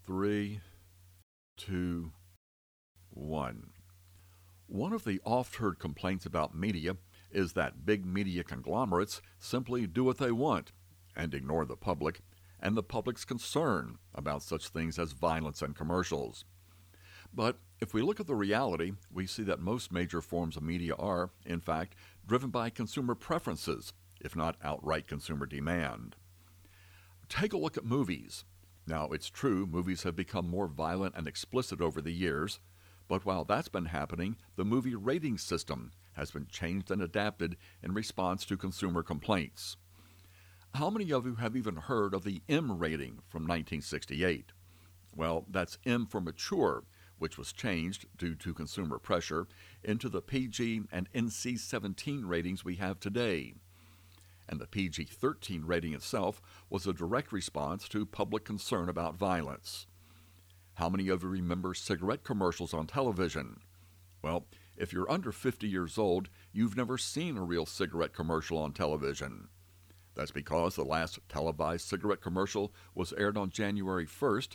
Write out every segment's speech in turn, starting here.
Three, two, one. One of the oft-heard complaints about media is that big media conglomerates simply do what they want and ignore the public and the public's concern about such things as violence and commercials. But if we look at the reality, we see that most major forms of media are, in fact, driven by consumer preferences, if not outright consumer demand. Take a look at movies. Now, it's true movies have become more violent and explicit over the years, but while that's been happening, the movie rating system has been changed and adapted in response to consumer complaints. How many of you have even heard of the M rating from 1968? Well, that's M for mature, which was changed, due to consumer pressure, into the PG and NC-17 ratings we have today. And the PG-13 rating itself was a direct response to public concern about violence. How many of you remember cigarette commercials on television? Well, if you're under 50 years old, you've never seen a real cigarette commercial on television. That's because the last televised cigarette commercial was aired on January 1st,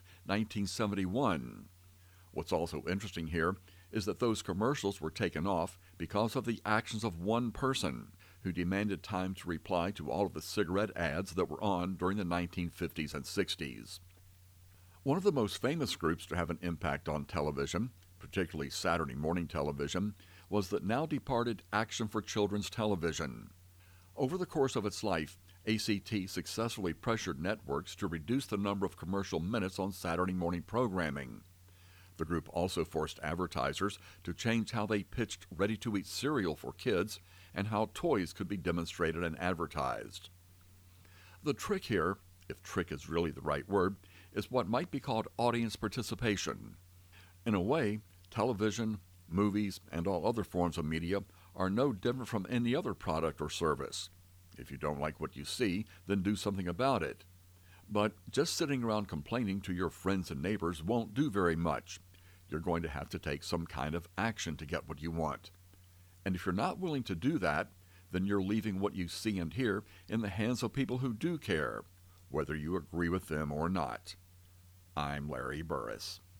1971. What's also interesting here is that those commercials were taken off because of the actions of one person who demanded time to reply to all of the cigarette ads that were on during the 1950s and 60s. One of the most famous groups to have an impact on television, particularly Saturday morning television, was the now departed Action for Children's Television. Over the course of its life, ACT successfully pressured networks to reduce the number of commercial minutes on Saturday morning programming. The group also forced advertisers to change how they pitched ready-to-eat cereal for kids and how toys could be demonstrated and advertised. The trick here, if trick is really the right word, is what might be called audience participation. In a way, television, movies, and all other forms of media are no different from any other product or service. If you don't like what you see, then do something about it. But just sitting around complaining to your friends and neighbors won't do very much. You're going to have to take some kind of action to get what you want. And if you're not willing to do that, then you're leaving what you see and hear in the hands of people who do care, whether you agree with them or not. I'm Larry Burris.